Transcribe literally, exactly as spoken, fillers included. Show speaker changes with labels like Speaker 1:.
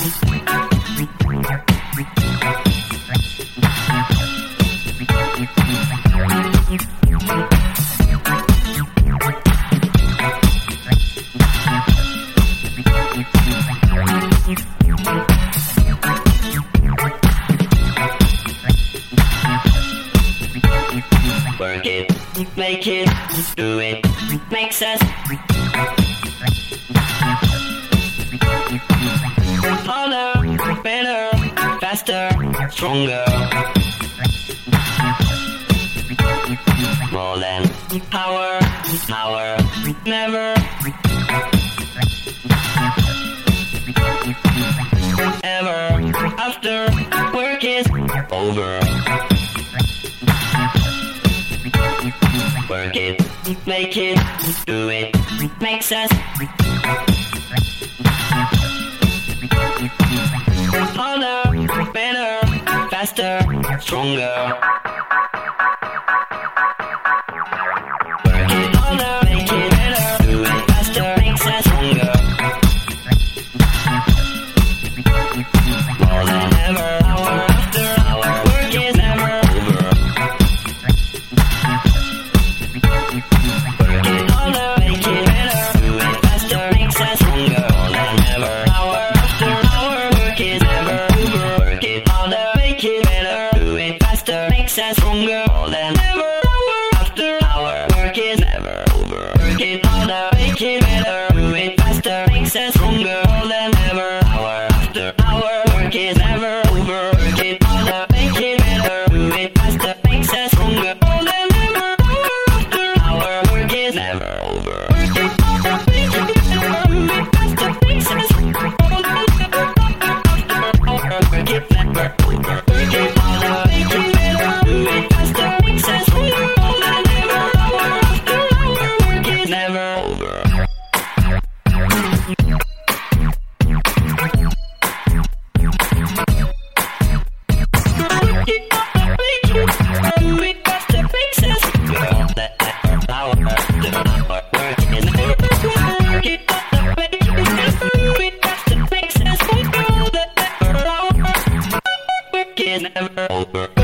Speaker 1: Work it, make it, do it, makes us harder, better, faster, stronger. More than power, power, never. Ever after work is over. Work it, make it, do it, makes us harder, better, faster, stronger. Work it harder, make it better, do it faster, makes us stronger. More than ever, hour after hour, work is never over. Work it harder, make it better, do it faster, makes us stronger. More than ever, hour after hour, work is never over. Work it harder, make it better, do it faster, makes us stronger. More than ever, hour after hour, work is never over. Work it harder, make it better, do it faster, makes us stronger. More than ever, hour after hour, work is never over. Work it harder, make it better, do it faster, makes us stronger. More than ever, hour after hour, work is never over. Work it harder, make it better, do it faster, makes us stronger. More than ever, hour after hour, work is never over. Work it harder, make it better, do it faster, makes us stronger. More than ever, hour after hour, work is never over. Never over.